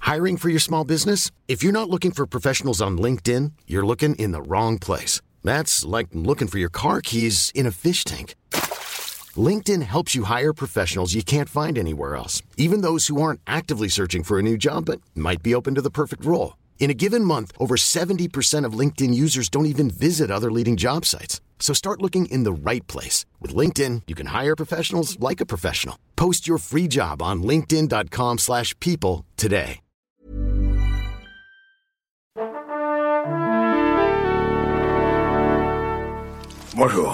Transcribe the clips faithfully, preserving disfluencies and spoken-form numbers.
Hiring for your small business? If you're not looking for professionals on LinkedIn, you're looking in the wrong place. That's like looking for your car keys in a fish tank. LinkedIn helps you hire professionals you can't find anywhere else, even those who aren't actively searching for a new job but might be open to the perfect role. In a given month, over seventy percent of LinkedIn users don't even visit other leading job sites. So start looking in the right place. With LinkedIn, you can hire professionals like a professional. Post your free job on linkedin.com slash people today. Bonjour.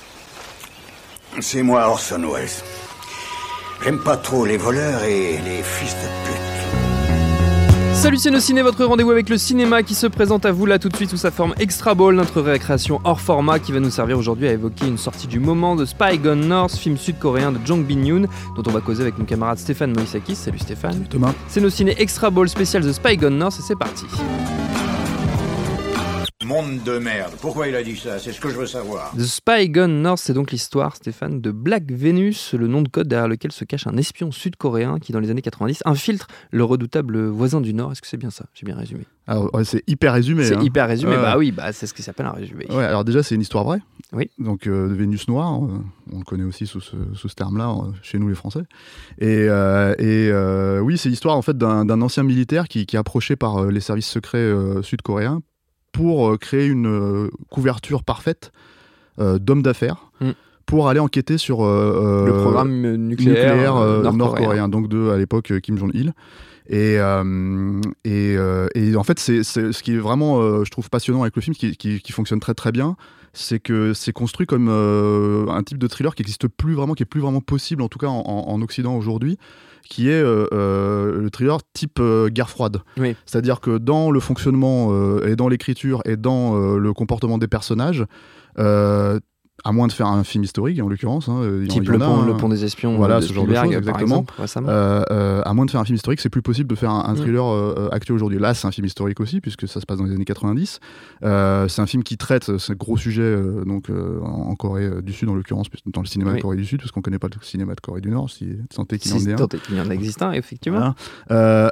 C'est moi Orson Welles. J'aime pas trop les voleurs et les fils de pute. Salut c'est nos ciné, votre rendez-vous avec le cinéma qui se présente à vous là tout de suite sous sa forme Extra Ball, notre récréation hors format qui va nous servir aujourd'hui à évoquer une sortie du moment de Spy Gone North, film sud-coréen de Jong Bin-yoon, dont on va causer avec mon camarade Stéphane Moïsakis. Salut Stéphane. Salut Thomas. C'est nos ciné Extra Ball spécial The Spy Gone North et c'est parti. Monde de merde. Pourquoi il a dit ça? C'est ce que je veux savoir. The Spy Gone North, c'est donc l'histoire, Stéphane, de Black Venus, le nom de code derrière lequel se cache un espion sud-coréen qui, dans les années quatre-vingt-dix, infiltre le redoutable voisin du Nord. Est-ce que c'est bien ça? J'ai bien résumé. Alors, ouais, c'est hyper résumé. C'est hein. hyper résumé, euh... bah oui, bah, c'est ce qui s'appelle un résumé. Ouais, alors déjà, c'est une histoire vraie. Oui. Donc, euh, de Vénus Noire, euh, on le connaît aussi sous ce, sous ce terme-là, euh, chez nous les Français. Et, euh, et euh, oui, c'est l'histoire en fait, d'un, d'un ancien militaire qui, qui est approché par euh, les services secrets euh, sud-coréens pour euh, créer une euh, couverture parfaite euh, d'hommes d'affaires mm. pour aller enquêter sur euh, le programme nucléaire, nucléaire euh, nord-coréen. nord-coréen, donc de, à l'époque Kim Jong-il. Et, euh, et, euh, et en fait, c'est, c'est, ce qui est vraiment, euh, je trouve, passionnant avec le film, qui, qui, qui fonctionne très très bien, c'est que c'est construit comme euh, un type de thriller qui n'existe plus vraiment, qui est plus vraiment possible, en tout cas en, en Occident aujourd'hui, qui est euh, euh, le thriller type euh, guerre froide. Oui. C'est-à-dire que dans le fonctionnement euh, et dans l'écriture et dans euh, le comportement des personnages, euh, à moins de faire un film historique en l'occurrence, hein, type le, pont, le pont des espions, voilà, de ce genre de choses, exactement. Exemple, euh, euh, à moins de faire un film historique, c'est plus possible de faire un, un thriller mmh. euh, actuel aujourd'hui. Là, c'est un film historique aussi, puisque ça se passe dans les années quatre-vingt-dix. Euh, c'est un film qui traite ce gros sujet euh, donc, euh, en Corée du Sud, en l'occurrence, dans le cinéma oui. de Corée du Sud, parce qu'on ne connaît pas le cinéma de Corée du Nord, si tant est qu'il y en ait un. Tant est qu'il y en existe un, effectivement. Voilà. Euh,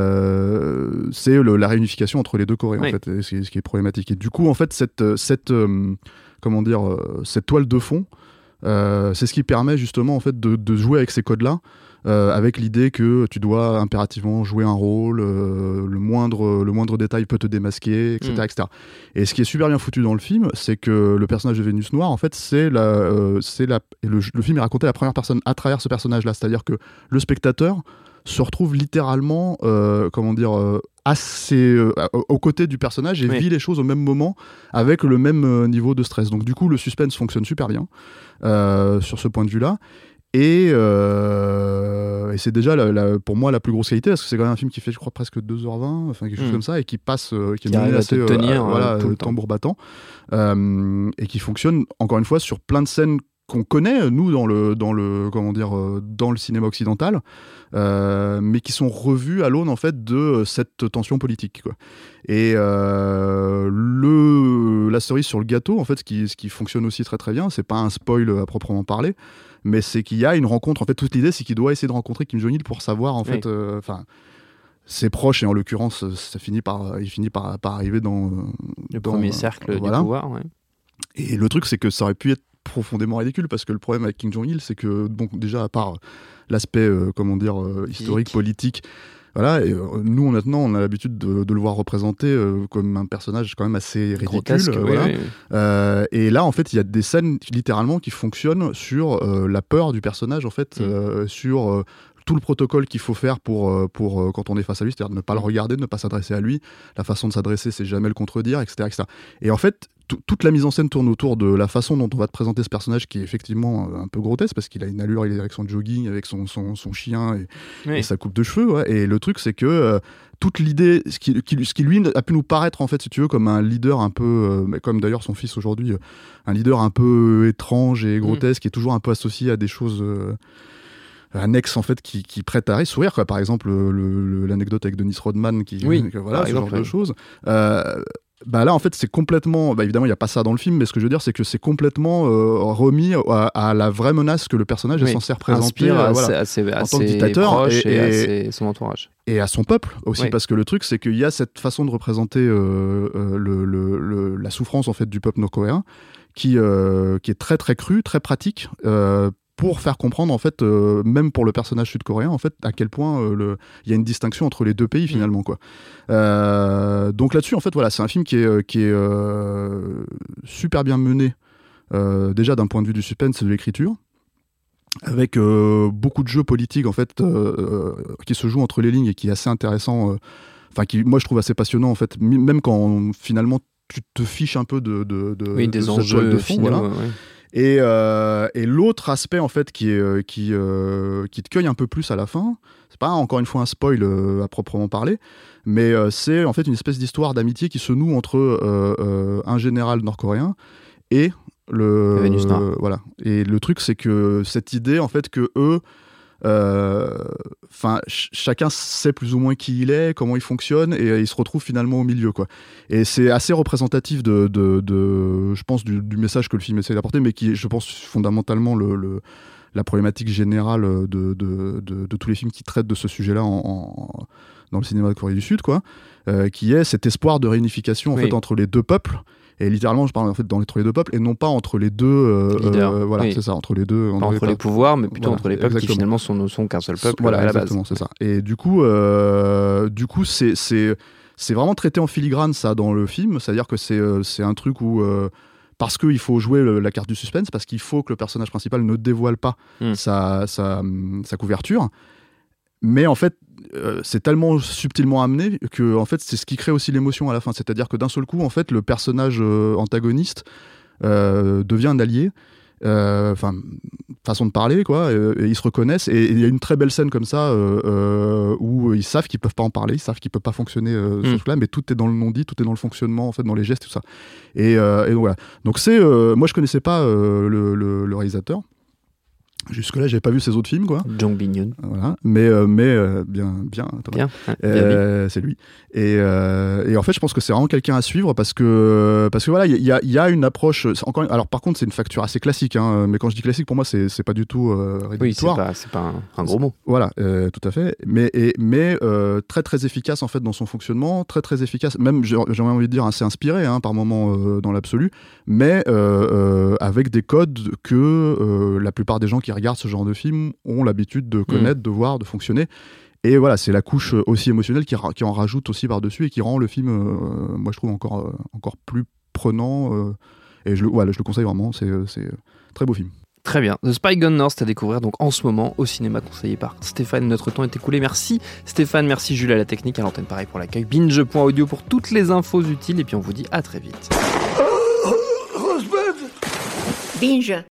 euh, c'est le, la réunification entre les deux Corées, oui. en fait, ce qui, ce qui est problématique. Et du coup, en fait, cette... cette euh, comment dire, euh, cette toile de fond, euh, c'est ce qui permet justement en fait, de, de jouer avec ces codes-là, euh, avec l'idée que tu dois impérativement jouer un rôle, euh, le, moindre, le moindre détail peut te démasquer, et cetera, mmh. et cetera. Et ce qui est super bien foutu dans le film, c'est que le personnage de Vénus Noire, en fait, c'est la, euh, c'est la, le, le film est raconté à la première personne à travers ce personnage-là, c'est-à-dire que le spectateur se retrouve littéralement, euh, comment dire, euh, assez euh, aux côtés du personnage et oui. vit les choses au même moment avec le même euh, niveau de stress. Donc du coup, le suspense fonctionne super bien euh, sur ce point de vue-là. Et, euh, et c'est déjà la, la, pour moi la plus grosse qualité parce que c'est quand même un film qui fait, je crois, presque deux heures vingt, enfin quelque chose mmh. comme ça, et qui passe, euh, qui, qui est assez euh, tenir, euh, voilà, tout le tambour battant, euh, et qui fonctionne encore une fois sur plein de scènes qu'on connaît nous dans le dans le comment dire euh, dans le cinéma occidental, euh, mais qui sont revus à l'aune en fait de cette tension politique quoi. Et euh, le la cerise sur le gâteau en fait ce qui ce qui fonctionne aussi très très bien, c'est pas un spoil à proprement parler, mais c'est qu'il y a une rencontre en fait. Toute l'idée c'est qu'il doit essayer de rencontrer Kim Jong-il pour savoir en oui. fait enfin euh, ses proches, et en l'occurrence ça finit par il finit par par arriver dans le dans, premier cercle euh, voilà. du pouvoir. Ouais. Et le truc c'est que ça aurait pu être profondément ridicule parce que le problème avec Kim Jong-il c'est que bon déjà à part l'aspect euh, comment dire euh, historique politique voilà et, euh, nous maintenant on a l'habitude de, de le voir représenté euh, comme un personnage quand même assez ridicule grotesque, euh, oui, voilà. oui, oui. Euh, et là en fait il y a des scènes littéralement qui fonctionnent sur euh, la peur du personnage en fait mmh. euh, sur euh, tout le protocole qu'il faut faire pour, pour quand on est face à lui, c'est-à-dire de ne pas le regarder, de ne pas s'adresser à lui. La façon de s'adresser, c'est jamais le contredire, et cetera, et cetera. Et en fait, t- toute la mise en scène tourne autour de la façon dont on va te présenter ce personnage qui est effectivement un peu grotesque, parce qu'il a une allure, il est avec son jogging, avec son, son, son chien et, oui. et sa coupe de cheveux. Ouais. Et le truc, c'est que euh, toute l'idée, ce qui, qui, ce qui lui a pu nous paraître, en fait, si tu veux, comme un leader un peu, euh, comme d'ailleurs son fils aujourd'hui, euh, un leader un peu étrange et grotesque, mmh. qui est toujours un peu associé à des choses... Euh, annexe en fait qui, qui prête à sourire quoi. Par exemple le, le, l'anecdote avec Dennis Rodman qui, oui, que, voilà ce exemple, genre ouais. de choses euh, Bah là, en fait, c'est complètement. Bah évidemment, il n'y a pas ça dans le film, mais ce que je veux dire, c'est que c'est complètement euh, remis à, à la vraie menace que le personnage oui. est censé représenter euh, à, voilà, à ses, à en tant ses que dictateur proches et, et, et à ses, son entourage. Et à son peuple aussi, oui. parce que le truc, c'est qu'il y a cette façon de représenter euh, euh, le, le, le, la souffrance en fait du peuple nord-coréen, qui, euh, qui est très très crue, très pratique. Euh, pour faire comprendre en fait euh, même pour le personnage sud-coréen en fait à quel point il euh, y a une distinction entre les deux pays finalement mmh. quoi. Euh, donc là-dessus en fait voilà c'est un film qui est qui est euh, super bien mené euh, déjà d'un point de vue du suspense et de l'écriture avec euh, beaucoup de jeux politiques en fait euh, qui se jouent entre les lignes et qui est assez intéressant enfin euh, qui moi je trouve assez passionnant en fait même quand finalement tu te fiches un peu de de, de oui, de des enjeux de fond voilà. Ouais. Et, euh, et l'autre aspect en fait qui, est, qui, euh, qui te cueille un peu plus à la fin, c'est pas encore une fois un spoil euh, à proprement parler, mais euh, c'est en fait une espèce d'histoire d'amitié qui se noue entre euh, euh, un général nord-coréen et le, le Vénus Noire. Euh, voilà. Et le truc c'est que cette idée en fait que eux enfin euh, ch- chacun sait plus ou moins qui il est, comment il fonctionne et euh, il se retrouve finalement au milieu quoi. Et c'est assez représentatif de, de, de je pense du, du message que le film essaie d'apporter mais qui est je pense fondamentalement le, le, la problématique générale de, de, de, de tous les films qui traitent de ce sujet là en, en, dans le cinéma de Corée du Sud quoi, euh, qui est cet espoir de réunification en oui. fait entre les deux peuples. Et littéralement, je parle en fait dans les, entre les deux peuples et non pas entre les deux. Euh, euh, voilà, oui. c'est ça, entre les deux. Pas entre les, les pouvoirs, mais plutôt voilà, entre les peuples exactement. Qui finalement sont, sont qu'un seul peuple. Voilà, à la exactement, base. c'est ça. Et du coup, euh, du coup, c'est c'est c'est vraiment traité en filigrane ça dans le film. C'est-à-dire que c'est c'est un truc où euh, parce qu'il faut jouer le, la carte du suspense, parce qu'il faut que le personnage principal ne dévoile pas mm. sa, sa sa couverture. Mais en fait, euh, c'est tellement subtilement amené que en fait, c'est ce qui crée aussi l'émotion à la fin. C'est-à-dire que d'un seul coup, en fait, le personnage euh, antagoniste euh, devient un allié. Enfin, euh, façon de parler, quoi. Et, et ils se reconnaissent. Et il y a une très belle scène comme ça euh, euh, où ils savent qu'ils peuvent pas en parler, ils savent qu'ils peuvent pas fonctionner euh, mm. ce truc-là, mais tout est dans le non-dit, tout est dans le fonctionnement, en fait, dans les gestes, tout ça. Et, euh, et donc voilà. Donc c'est, euh, moi, je connaissais pas euh, le, le, le réalisateur. Jusque-là, j'avais pas vu ses autres films, quoi. Jung Bin-yoon. Voilà, mais euh, mais euh, bien bien. Bien. Euh, c'est lui. Et, euh, et en fait, je pense que c'est vraiment quelqu'un à suivre parce que parce que voilà, il y a il y a une approche. Encore, alors par contre, c'est une facture assez classique, hein, mais quand je dis classique, pour moi, c'est c'est pas du tout euh, rédhibitoire. Oui, c'est pas c'est pas un, un gros mot. Voilà, euh, tout à fait. Mais et, mais euh, très très efficace en fait dans son fonctionnement, très très efficace. Même j'ai j'aurais envie de dire assez inspiré, hein, par moments euh, dans l'absolu, mais euh, euh, avec des codes que euh, la plupart des gens qui regardent ce genre de film ont l'habitude de connaître, mmh. de voir, de fonctionner. Et voilà, c'est la couche aussi émotionnelle qui, ra- qui en rajoute aussi par-dessus et qui rend le film, euh, moi je trouve, encore, euh, encore plus prenant. Euh, et je le, voilà, je le conseille vraiment, c'est, c'est un très beau film. Très bien. The Spy Gone North à découvrir donc en ce moment au cinéma, conseillé par Stéphane. Notre temps est écoulé. Merci Stéphane, merci Jules à la technique, à l'antenne pareil pour l'accueil. Binge point audio pour toutes les infos utiles et puis on vous dit à très vite. Binge.